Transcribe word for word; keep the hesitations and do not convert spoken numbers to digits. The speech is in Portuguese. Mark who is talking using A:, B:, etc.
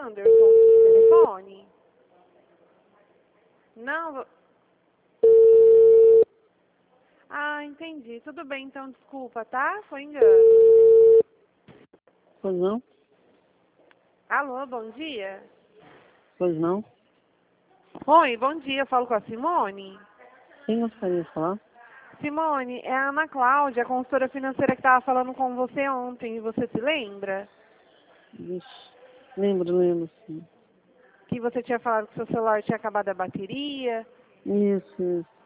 A: Anderson, telefone? Não? vo- Ah, entendi. Tudo bem, então, desculpa, tá? Foi engano.
B: Pois não?
A: Alô, bom dia?
B: Pois não?
A: Oi, bom dia. Eu falo com a Simone?
B: Quem gostaria de falar?
A: Simone, é a Ana Cláudia, a consultora financeira que estava falando com você ontem. Você se lembra?
B: Vixe, lembro, lembro, sim.
A: Que você tinha falado que seu celular tinha acabado a bateria.
B: Isso, isso.